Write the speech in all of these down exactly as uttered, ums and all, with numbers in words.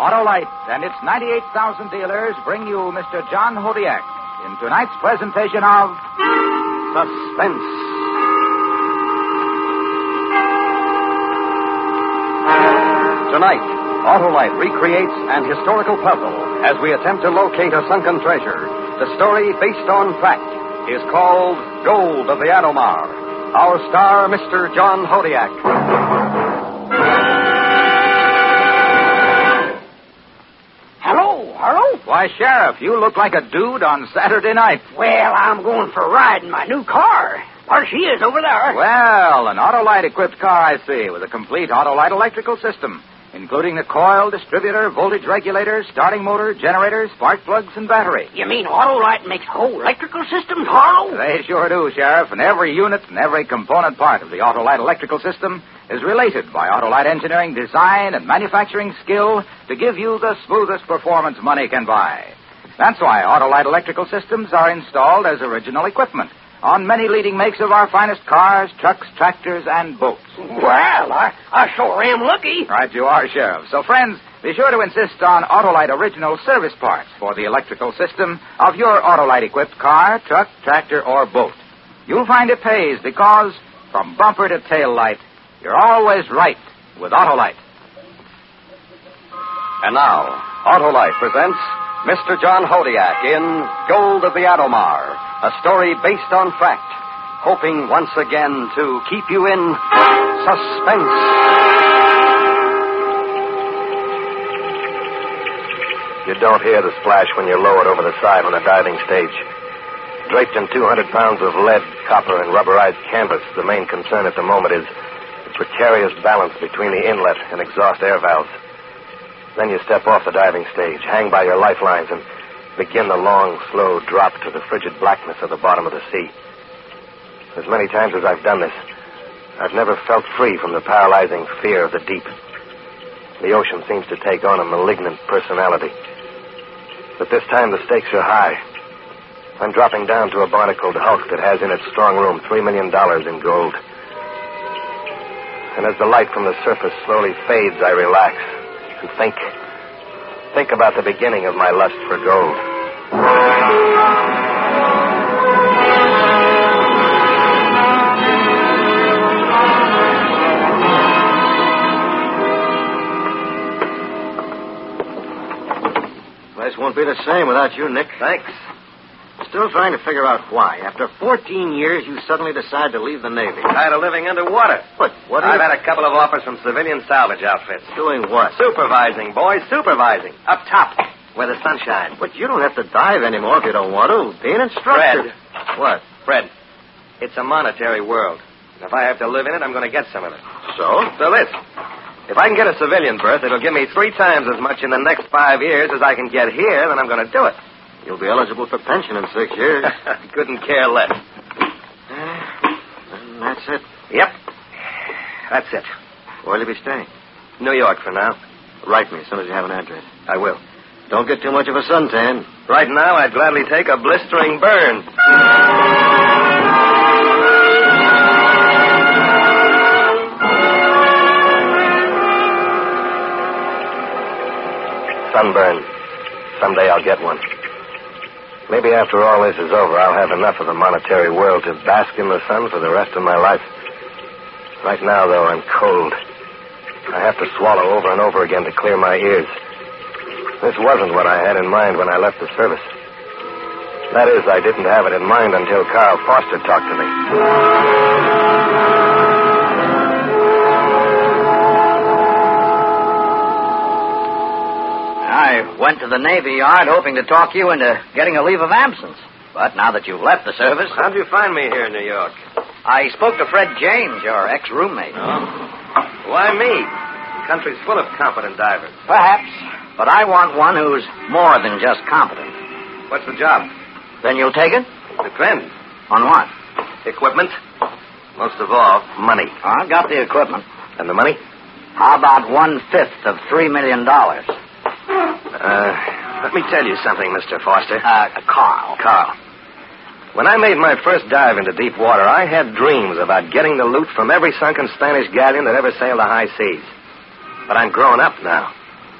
Autolite and its ninety-eight thousand dealers bring you Mister John Hodiak in tonight's presentation of Suspense. Tonight, Autolite recreates an historical puzzle as we attempt to locate a sunken treasure. The story, based on fact, is called Gold of the Atomar. Our star, Mister John Hodiak. Hello, hello. Why, Sheriff, you look like a dude on Saturday night. Well, I'm going for a ride in my new car. There she is over there. Well, an Autolite-equipped car, I see, with a complete Autolite electrical system, including the coil, distributor, voltage regulator, starting motor, generator, spark plugs, and battery. You mean Autolite makes whole electrical systems, Harlow? They sure do, Sheriff, and every unit and every component part of the Autolite electrical system is related by Autolite engineering design and manufacturing skill to give you the smoothest performance money can buy. That's why Autolite electrical systems are installed as original equipment on many leading makes of our finest cars, trucks, tractors, and boats. Well, I, I sure am lucky. Right you are, Sheriff. So, friends, be sure to insist on Autolite original service parts for the electrical system of your Autolite-equipped car, truck, tractor, or boat. You'll find it pays because, from bumper to tail light, you're always right with Autolite. And now, Autolite presents Mister John Hodiak in Gold of the Atomar, a story based on fact, hoping once again to keep you in suspense. You don't hear the splash when you're lowered over the side on a diving stage. Draped in two hundred pounds of lead, copper, and rubberized canvas, the main concern at the moment is the precarious balance between the inlet and exhaust air valves. Then you step off the diving stage, hang by your lifelines, and begin the long, slow drop to the frigid blackness of the bottom of the sea. As many times as I've done this, I've never felt free from the paralyzing fear of the deep. The ocean seems to take on a malignant personality. But this time the stakes are high. I'm dropping down to a barnacled hulk that has in its strong room three million dollars in gold. And as the light from the surface slowly fades, I relax and think. Think about the beginning of my lust for gold. Place won't be the same without you, Nick. Thanks. Still trying to figure out why. After fourteen years, you suddenly decide to leave the Navy. Tired of living underwater. What? What? I've you... had a couple of offers from civilian salvage outfits. Doing what? Supervising, boys, supervising. Up top, where the sun shines. But you don't have to dive anymore if you don't want to. Be an instructor. Fred. What? Fred, it's a monetary world. And if I have to live in it, I'm going to get some of it. So? So this. If I can get a civilian berth, it'll give me three times as much in the next five years as I can get here, then I'm going to do it. You'll be eligible for pension in six years. Couldn't care less. And that's it. Yep. That's it. Where'll you be staying? New York for now. Write me as soon as you have an address. I will. Don't get too much of a suntan. Right now, I'd gladly take a blistering burn. Sunburn. Someday I'll get one. Maybe after all this is over, I'll have enough of the monetary world to bask in the sun for the rest of my life. Right now, though, I'm cold. I have to swallow over and over again to clear my ears. This wasn't what I had in mind when I left the service. That is, I didn't have it in mind until Carl Foster talked to me. I went to the Navy Yard hoping to talk you into getting a leave of absence. But now that you've left the service... How'd you find me here in New York? I spoke to Fred James, your ex-roommate. Oh? Why me? The country's full of competent divers. Perhaps. But I want one who's more than just competent. What's the job? Then you'll take it? Depends. On what? Equipment. Most of all, money. I've got the equipment. And the money? How about one-fifth of three million dollars? Uh, let me tell you something, Mister Foster. Uh, Carl. Carl. When I made my first dive into deep water, I had dreams about getting the loot from every sunken Spanish galleon that ever sailed the high seas. But I'm grown up now.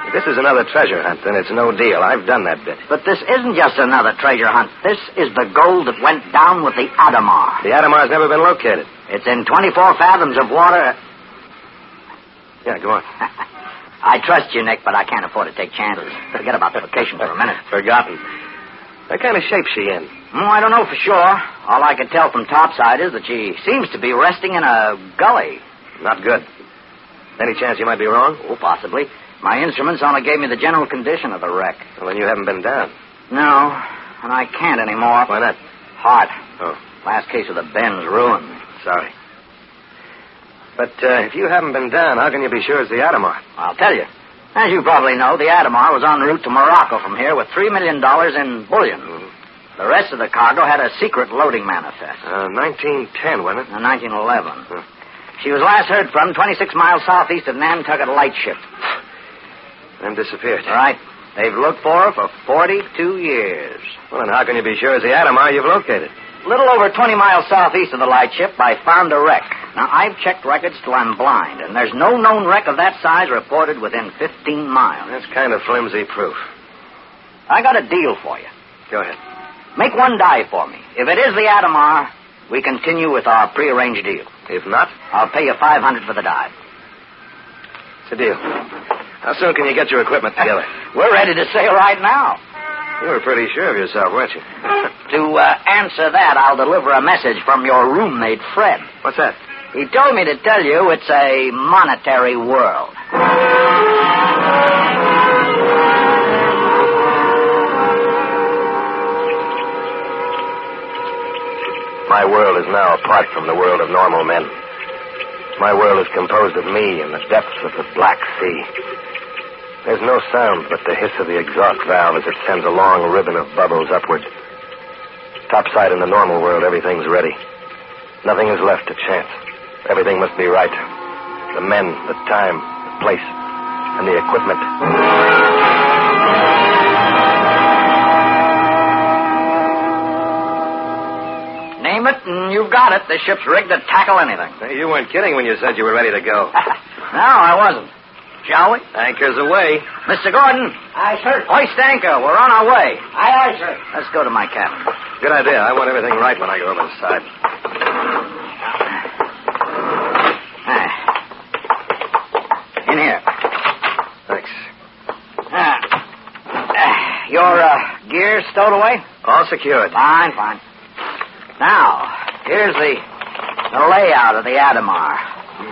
If this is another treasure hunt, then it's no deal. I've done that bit. But this isn't just another treasure hunt. This is the gold that went down with the Adamar. The Adamar's never been located. It's in twenty-four fathoms of water. Yeah, go on. I trust you, Nick, but I can't afford to take chances. Forget about the vacation for a minute. Forgotten. What kind of shape's she in? Oh, I don't know for sure. All I can tell from topside is that she seems to be resting in a gully. Not good. Any chance you might be wrong? Oh, possibly. My instruments only gave me the general condition of the wreck. Well, then you haven't been down. No, and I can't anymore. Why not? Heart. Oh. Last case of the bends ruined me. Sorry. But uh, if you haven't been down, how can you be sure it's the Adamar? I'll tell you. As you probably know, the Adamar was en route to Morocco from here with three million dollars in bullion. Mm. The rest of the cargo had a secret loading manifest. Uh, nineteen ten, wasn't it? In nineteen eleven. Huh. She was last heard from twenty-six miles southeast of Nantucket Lightship. Then disappeared. Right. They've looked for her for forty-two years. Well, then how can you be sure it's the Adamar you've located? A little over twenty miles southeast of the Lightship, I found a wreck. Now, I've checked records till I'm blind, and there's no known wreck of that size reported within fifteen miles. That's kind of flimsy proof. I got a deal for you. Go ahead. Make one dive for me. If it is the Adamar, we continue with our prearranged deal. If not, I'll pay you five hundred for the dive. it's a deal. How soon can you get your equipment together? We're ready to sail right now. You were pretty sure of yourself, weren't you? To uh, answer that, I'll deliver a message from your roommate, Fred. What's that? He told me to tell you it's a monetary world. My world is now apart from the world of normal men. My world is composed of me in the depths of the Black Sea. There's no sound but the hiss of the exhaust valve as it sends a long ribbon of bubbles upward. Topside in the normal world, everything's ready. Nothing is left to chance. Everything must be right. The men, the time, the place, and the equipment. Name it, and you've got it. The ship's rigged to tackle anything. Hey, you weren't kidding when you said you were ready to go. No, I wasn't. Shall we? Anchor's away. Mister Gordon. Aye, sir. Hoist anchor. We're on our way. Aye, aye, sir. Let's go to my cabin. Good idea. I want everything right when I go over the side. Ah. In here. Thanks. Ah. Ah. Your uh, gear stowed away? All secured. Fine, fine. Now, here's the, the layout of the Adamar.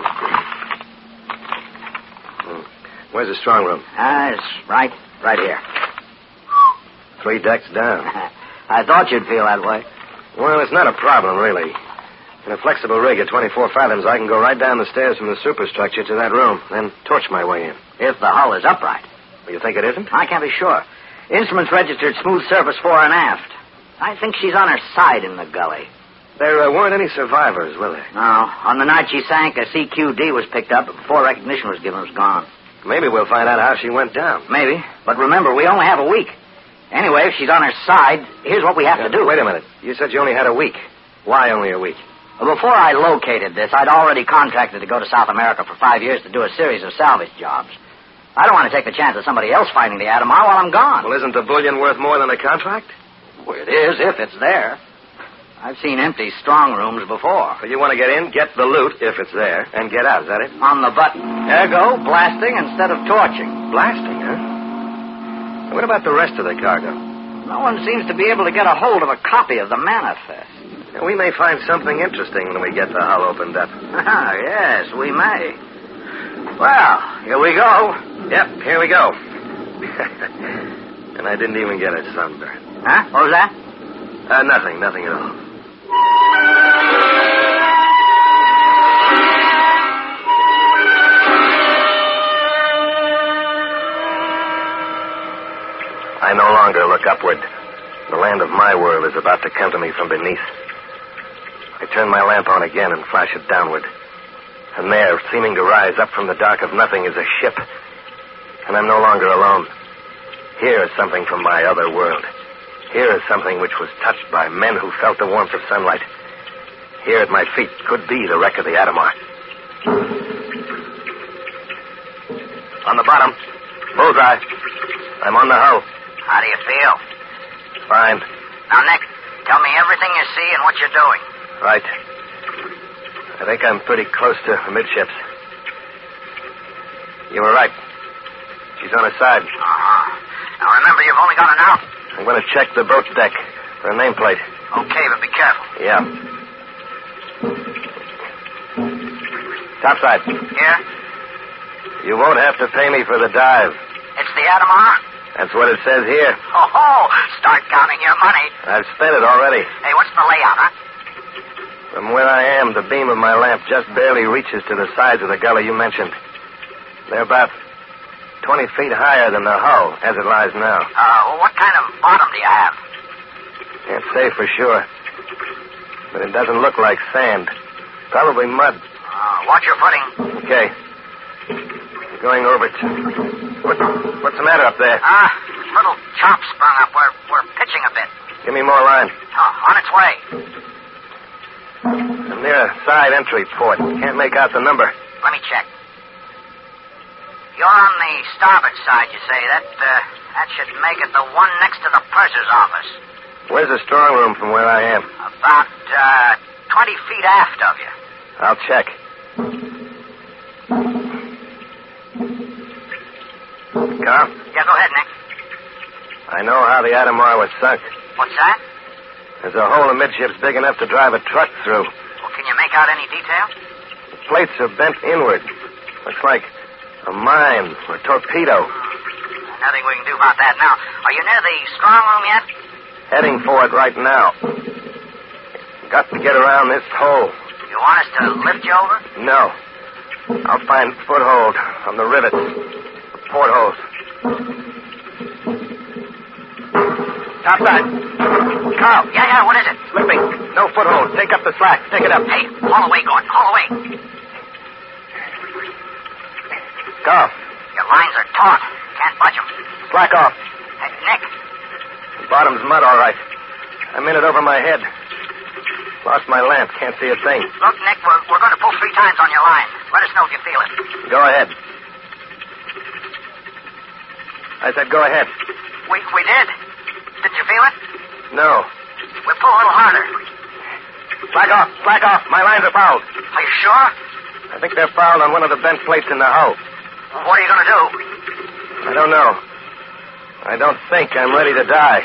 Where's the strong room? Ah, it's right, right here. Three decks down. I thought you'd feel that way. Well, it's not a problem, really. In a flexible rig at twenty-four fathoms, I can go right down the stairs from the superstructure to that room, then torch my way in. If the hull is upright. You think it isn't? I can't be sure. Instruments registered smooth surface fore and aft. I think she's on her side in the gully. There uh, weren't any survivors, were there? No. On the night she sank, a C Q D was picked up, but before recognition was given, it was gone. Maybe we'll find out how she went down. Maybe. But remember, we only have a week. Anyway, if she's on her side, here's what we have Uh, to do. Wait a minute. You said you only had a week. Why only a week? Before I located this, I'd already contracted to go to South America for five years to do a series of salvage jobs. I don't want to take the chance of somebody else finding the Adamar while I'm gone. Well, isn't the bullion worth more than the contract? Well, it is, if it's there. I've seen empty strong rooms before. Well, you want to get in, get the loot, if it's there, and get out. Is that it? On the button. Ergo, blasting instead of torching. Blasting, huh? What about the rest of the cargo? No one seems to be able to get a hold of a copy of the manifest. We may find something interesting when we get the hull opened up. Ah, yes, we may. Well, here we go. Yep, here we go. And I didn't even get a sunburn. Huh? What was that? Uh, nothing, nothing at all. I no longer look upward. The land of my world is about to come to me from beneath. I turn my lamp on again and flash it downward. And there, seeming to rise up from the dark of nothing, is a ship. And I'm no longer alone. Here is something from my other world. Here is something which was touched by men who felt the warmth of sunlight. Here at my feet could be the wreck of the Adamar. On the bottom, Bullseye. I'm on the hull. How do you feel? Fine. Now, Nick, tell me everything you see and what you're doing. Right. I think I'm pretty close to midships. You were right. She's on her side. Uh-huh. Now, remember, you've only got an hour. I'm going to check the boat deck for a nameplate. Okay, but be careful. Yeah. Topside. Here? You won't have to pay me for the dive. It's the Atomar? That's what it says here. Oh, ho! Start counting your money. I've spent it already. Hey, what's the layout, huh? From where I am, the beam of my lamp just barely reaches to the sides of the gully you mentioned. They're about twenty feet higher than the hull as it lies now. Uh, well, what kind of bottom do you have? Can't say for sure. But it doesn't look like sand. Probably mud. Uh, watch your footing. Okay. Going over to... What, what's the matter up there? Ah, uh, little chop sprung up. We're, we're pitching a bit. Give me more line. Oh, on its way. I'm near a side entry port. Can't make out the number. Let me check. You're on the starboard side, you say. That, uh, that should make it the one next to the purser's office. Where's the strong room from where I am? About, uh, twenty feet aft of you. I'll check. Carl? Yeah, go ahead, Nick. I know how the Atomar was sunk. What's that? There's a hole amidships big enough to drive a truck through. Well, can you make out any detail? The plates are bent inward. Looks like a mine or a torpedo. Nothing we can do about that now. Are you near the strong room yet? Heading for it right now. Got to get around this hole. You want us to lift you over? No. I'll find foothold on the rivets. The portholes. Topside. Carl. Yeah, yeah, what is it? Slipping. No foothold. Take up the slack. Take it up. Hey, haul away, Gordon. Haul away. Carl. Your lines are taut. Can't budge them. Slack off. Hey, Nick. The bottom's mud, all right. I'm in it over my head. Lost my lamp. Can't see a thing. Look, Nick, we're, we're going to pull three times on your line. Let us know if you feel it. Go ahead. I said go ahead. We we did. Did you feel it? No. We'll pull a little harder. Slack off. Slack off. My lines are fouled. Are you sure? I think they're fouled on one of the bent plates in the hull. Well, what are you going to do? I don't know. I don't think I'm ready to die.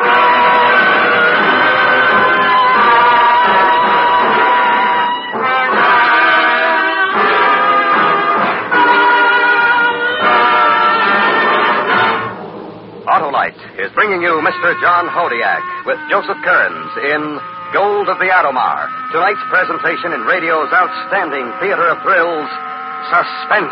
Autolite is bringing you Mister John Hodiak with Joseph Kearns in Gold of the Atomar. Tonight's presentation in radio's outstanding theater of thrills, Suspense.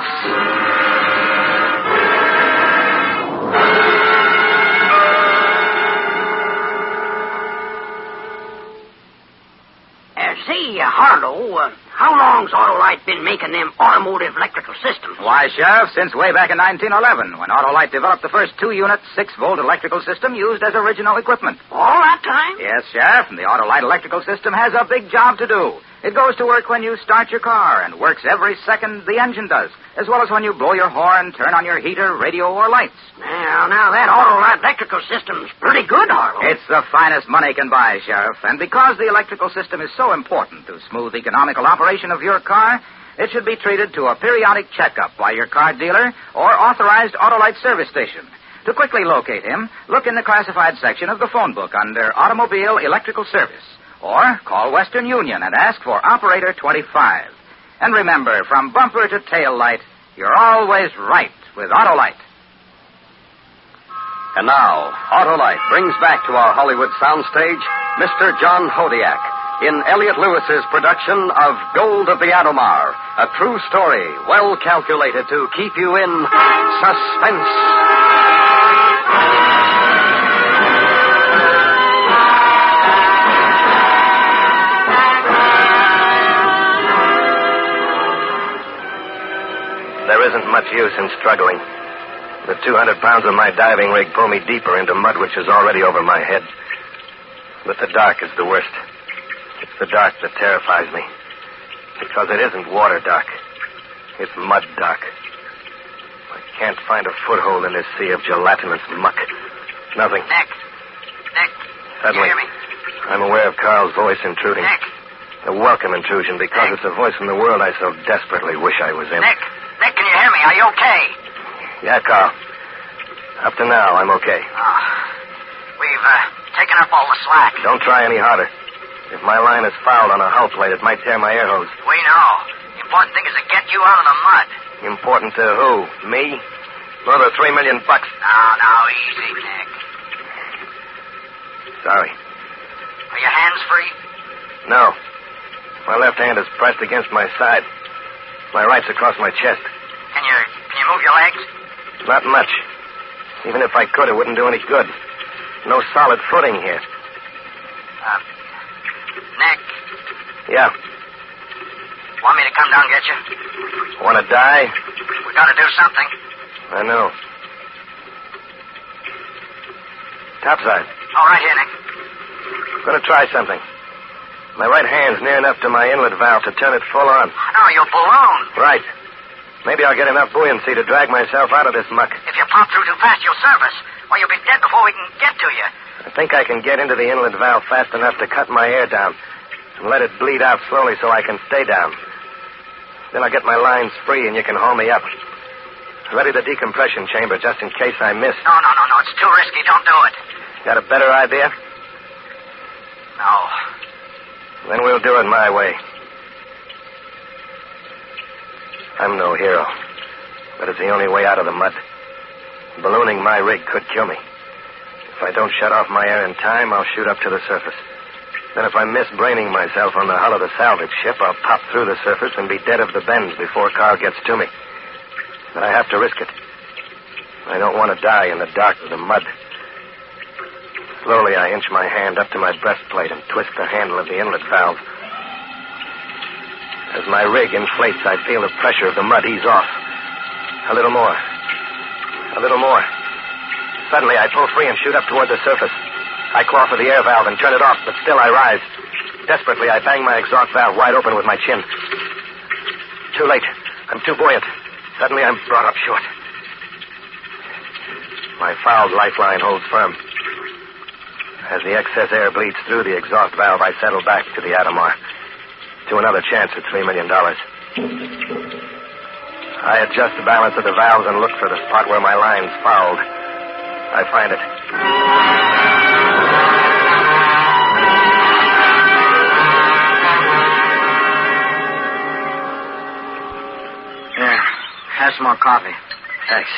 Uh, say, uh, Harlow, uh, how long's Autolite been making them automotive electrical systems? Why, Sheriff, since way back in nineteen eleven, when Autolite developed the first two-unit, six-volt electrical system used as original equipment. All that time? Yes, Sheriff, and the Autolite electrical system has a big job to do. It goes to work when you start your car and works every second the engine does, as well as when you blow your horn, turn on your heater, radio, or lights. Now, now, that Autolite electrical system's pretty good, Harlow. It's the finest money can buy, Sheriff, and because the electrical system is so important to smooth economical operation of your car, it should be treated to a periodic checkup by your car dealer or authorized Autolite service station. To quickly locate him, look in the classified section of the phone book under Automobile Electrical Service. Or call Western Union and ask for Operator twenty-five. And remember, from bumper to tail light, you're always right with Autolite. And now, Autolite brings back to our Hollywood soundstage Mister John Hodiak in Elliot Lewis's production of Gold of the Atomar, a true story well calculated to keep you in suspense. There isn't much use in struggling. The two hundred pounds of my diving rig pull me deeper into mud which is already over my head. But the dark is the worst. It's the dark that terrifies me. Because it isn't water dark. It's mud dark. I can't find a foothold in this sea of gelatinous muck. Nothing. Nick. Nick. Suddenly, You hear me? I'm aware of Carl's voice intruding. Nick. A welcome intrusion because it's a voice from the world I so desperately wish I was in. Nick. Nick, can you hear me? Are you okay? Yeah, Carl. Up to now, I'm okay. Oh. We've uh, taken up all the slack. Don't try any harder. If my line is fouled on a hull plate, it might tear my air hose. We know. The important thing is to get you out of the mud. Important to who? Me? Or the three million bucks? Now, now, easy, Nick. Sorry. Are your hands free? No. My left hand is pressed against my side. My right's across my chest. Can you can you move your legs? Not much. Even if I could, it wouldn't do any good. No solid footing here. Uh, Nick, Yeah. want me to come down and get you? Want to die? We got to do something. I know. Topside. All right, here, Nick. I'm going to try something. My right hand's near enough to my inlet valve to turn it full on. No, you'll balloon. Right. Maybe I'll get enough buoyancy to drag myself out of this muck. If you pop through too fast, you'll serve us. Or you'll be dead before we can get to you. I think I can get into the inlet valve fast enough to cut my air down and let it bleed out slowly so I can stay down. Then I'll get my lines free and you can haul me up. Ready the decompression chamber just in case I miss. No, no, no, no. It's too risky. Don't do it. Got a better idea? No. Then we'll do it my way. I'm no hero, but it's the only way out of the mud. Ballooning my rig could kill me. If I don't shut off my air in time, I'll shoot up to the surface. Then if I miss braining myself on the hull of the salvage ship, I'll pop through the surface and be dead of the bends before Carl gets to me. But I have to risk it. I don't want to die in the dark of the mud. Slowly, I inch my hand up to my breastplate and twist the handle of the inlet valve. As my rig inflates, I feel the pressure of the mud ease off. A little more. A little more. Suddenly, I pull free and shoot up toward the surface. I claw for the air valve and turn it off, but still I rise. Desperately, I bang my exhaust valve wide open with my chin. Too late. I'm too buoyant. Suddenly, I'm brought up short. My fouled lifeline holds firm. As the excess air bleeds through the exhaust valve, I settle back to the Atomar. To another chance at three million dollars. I adjust the balance of the valves and look for the spot where my line's fouled. I find it. Here, have some more coffee. Thanks.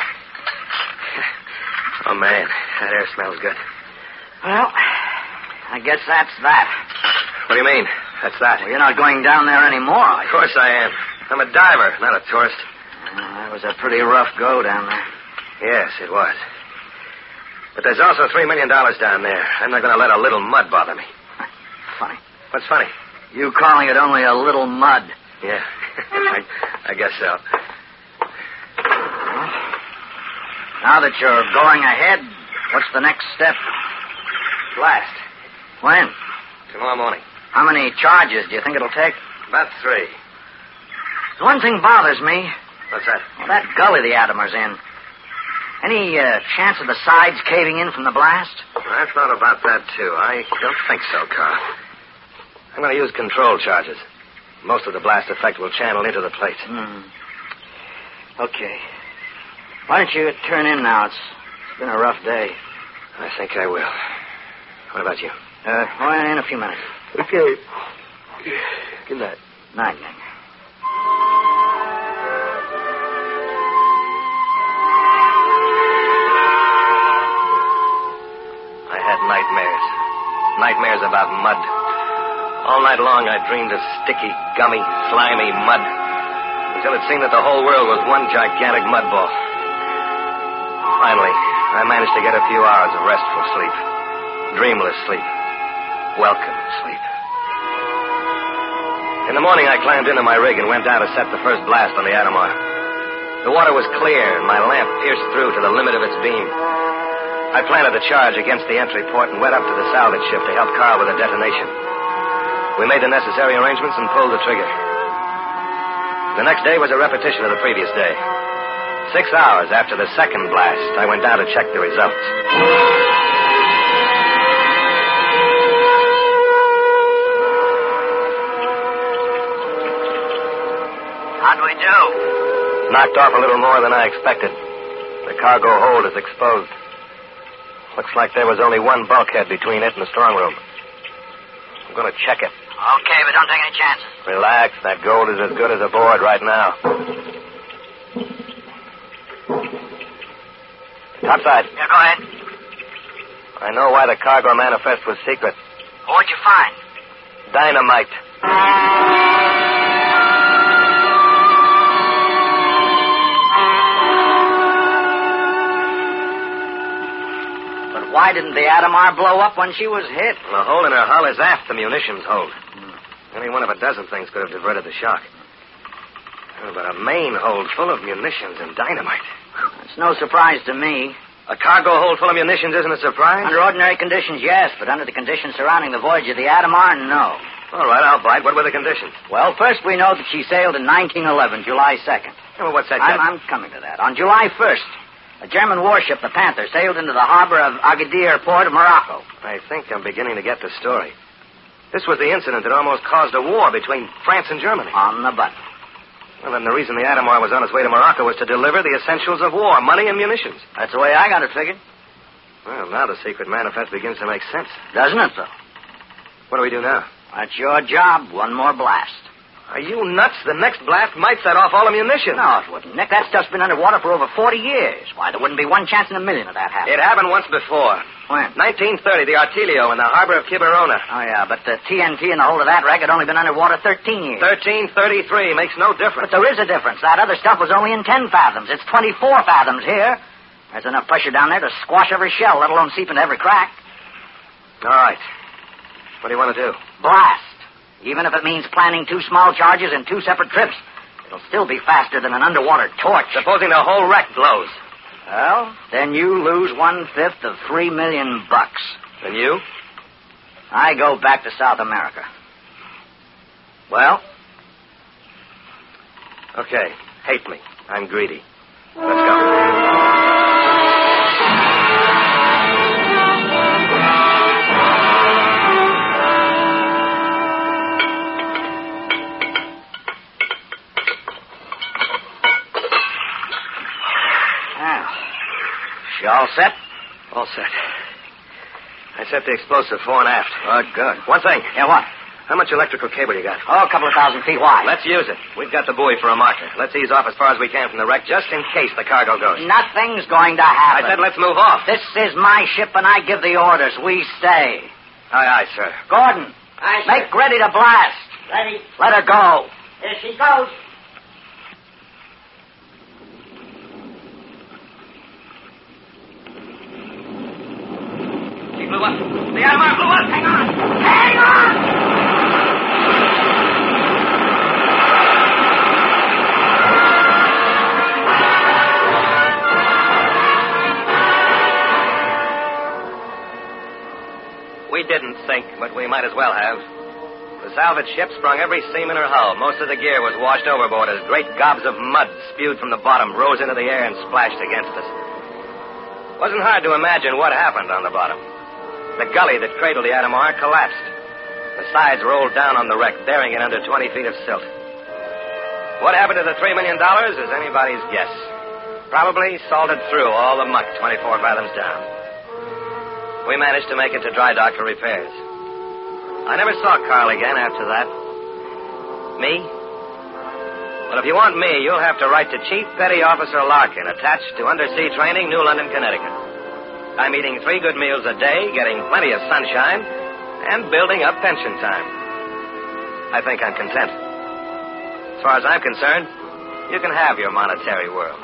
Oh, man, that air smells good. Well, I guess that's that. What do you mean? That's that? Well, you're not going down there anymore, are Of you? course I am. I'm a diver, not a tourist. Uh, that was a pretty rough go down there. Yes, it was. But there's also three million dollars down there. I'm not going to let a little mud bother me. Funny. What's funny? You calling it only a little mud. Yeah, I, I guess so. Well, now that you're going ahead, what's the next step? Blast. When? Tomorrow morning. How many charges do you think it'll take? About three. One thing bothers me. What's that? Well, that gully the Atomar's in. Any uh, chance of the sides caving in from the blast? I thought about that, too. I don't think so, Carl. I'm going to use control charges. Most of the blast effect will channel into the plate. Hmm. Okay. Why don't you turn in now? It's, it's been a rough day. I think I will. What about you? Uh, well, in a few minutes. Okay. Good night. Night, Nick. I had nightmares. Nightmares about mud. All night long I dreamed of sticky, gummy, slimy mud. Until it seemed that the whole world was one gigantic mud ball. Finally, I managed to get a few hours of restful sleep. Dreamless sleep. Welcome sleep. In the morning, I climbed into my rig and went down to set the first blast on the Atomar. The water was clear, and my lamp pierced through to the limit of its beam. I planted the charge against the entry port and went up to the salvage ship to help Carl with the detonation. We made the necessary arrangements and pulled the trigger. The next day was a repetition of the previous day. Six hours after the second blast, I went down to check the results. How'd we do? Knocked off a little more than I expected. The cargo hold is exposed. Looks like there was only one bulkhead between it and the strong room. I'm going to check it. Okay, but don't take any chances. Relax. That gold is as good as aboard right now. Topside. Yeah, go ahead. I know why the cargo manifest was secret. What'd you find? Dynamite. But why didn't the Atomar blow up when she was hit? Well, the hole in her hull is aft the munitions hold. Hmm. Any one of a dozen things could have diverted the shock. Oh, but a main hold full of munitions and dynamite. It's no surprise to me. A cargo hold full of munitions isn't a surprise? Under ordinary conditions, yes, but under the conditions surrounding the voyage of the Atomar, no. All right, I'll bite. What were the conditions? Well, first we know that she sailed in nineteen eleven, July second. Yeah, well, what's that? I'm, I'm coming to that. On July first, a German warship, the Panther, sailed into the harbor of Agadir port of Morocco. I think I'm beginning to get the story. This was the incident that almost caused a war between France and Germany. On the button. Well, then the reason the Atomar was on its way to Morocco was to deliver the essentials of war, money and munitions. That's the way I got it figured. Well, now the secret manifest begins to make sense. Doesn't it, though? What do we do now? That's your job. One more blast. Are you nuts? The next blast might set off all the munitions. No, it wouldn't, Nick. That stuff's been underwater for over forty years. Why, there wouldn't be one chance in a million of that happening. It happened once before. When? nineteen thirty, the Artilio in the harbor of Quiberona. Oh, yeah, but the T N T in the hold of that wreck had only been underwater thirteen years. thirteen thirty-three makes no difference. But there is a difference. That other stuff was only in ten fathoms. It's twenty-four fathoms here. There's enough pressure down there to squash every shell, let alone seep into every crack. All right. What do you want to do? Blast. Even if it means planning two small charges in two separate trips, it'll still be faster than an underwater torch. Supposing the whole wreck blows. Well, then you lose one-fifth of three million bucks. And you? I go back to South America. Well? Okay. Hate me. I'm greedy. Let's go. You all set? All set. I set the explosive fore and aft. Good, good. One thing. Yeah, what? How much electrical cable you got? Oh, a couple of thousand feet wide. Let's use it. We've got the buoy for a marker. Let's ease off as far as we can from the wreck, just in case the cargo goes. Nothing's going to happen. I said let's move off. This is my ship, and I give the orders. We stay. Aye, aye, sir. Gordon. Aye, sir. Make ready to blast. Ready. Let her go. Here she goes. She blew up. The Atomar blew up. Hang on. Hang on! We didn't sink, but we might as well have. The salvage ship sprung every seam in her hull. Most of the gear was washed overboard as great gobs of mud spewed from the bottom rose into the air and splashed against us. Wasn't hard to imagine what happened on the bottom. The gully that cradled the Atomar collapsed. The sides rolled down on the wreck, burying it under twenty feet of silt. What happened to the three million dollars is anybody's guess. Probably salted through all the muck twenty-four fathoms down. We managed to make it to dry dock for repairs. I never saw Carl again after that. Me? Well, if you want me, you'll have to write to Chief Petty Officer Larkin, attached to Undersea Training, New London, Connecticut. I'm eating three good meals a day, getting plenty of sunshine, and building up pension time. I think I'm content. As far as I'm concerned, you can have your monetary world.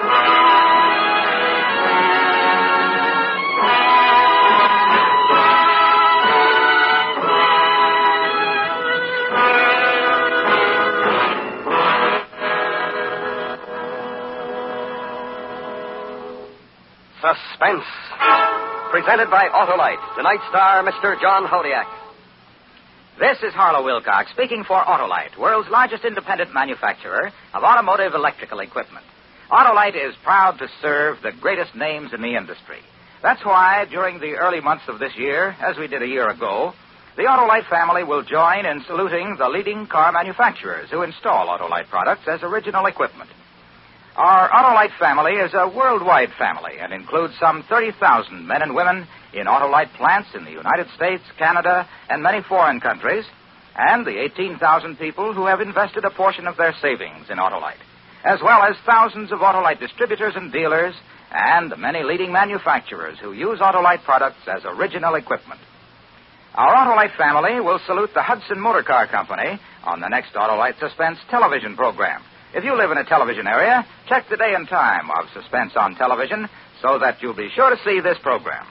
Suspense. Presented by Autolite. Tonight's star, Mister John Hodiak. This is Harlow Wilcox speaking for Autolite, world's largest independent manufacturer of automotive electrical equipment. Autolite is proud to serve the greatest names in the industry. That's why, during the early months of this year, as we did a year ago, the Autolite family will join in saluting the leading car manufacturers who install Autolite products as original equipment. Our Autolite family is a worldwide family and includes some thirty thousand men and women in Autolite plants in the United States, Canada, and many foreign countries, and the eighteen thousand people who have invested a portion of their savings in Autolite, as well as thousands of Autolite distributors and dealers and the many leading manufacturers who use Autolite products as original equipment. Our Autolite family will salute the Hudson Motor Car Company on the next Autolite Suspense television program. If you live in a television area, check the day and time of Suspense on television so that you'll be sure to see this program.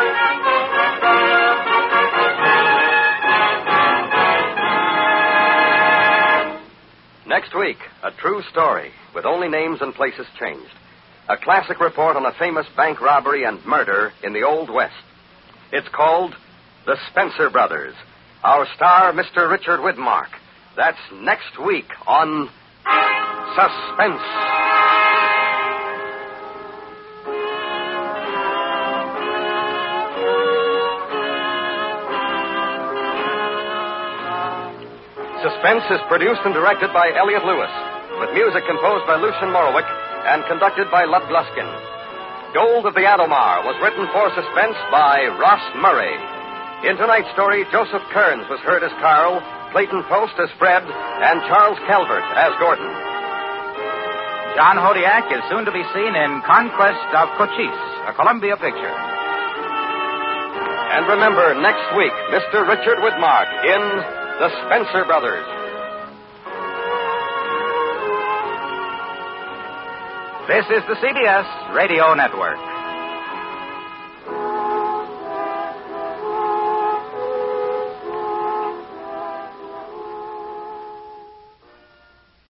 Next week, a true story with only names and places changed. A classic report on a famous bank robbery and murder in the Old West. It's called The Spencer Brothers. Our star, Mister Richard Widmark. That's next week on Suspense. Suspense is produced and directed by Elliot Lewis, with music composed by Lucien Morawick and conducted by Lud Gluskin. Gold of the Atomar was written for Suspense by Ross Murray. In tonight's story, Joseph Kearns was heard as Carl, Clayton Post as Fred, and Charles Calvert as Gordon. John Hodiak is soon to be seen in Conquest of Cochise, a Columbia picture. And remember, next week, Mister Richard Widmark in The Spencer Brothers. This is the C B S Radio Network.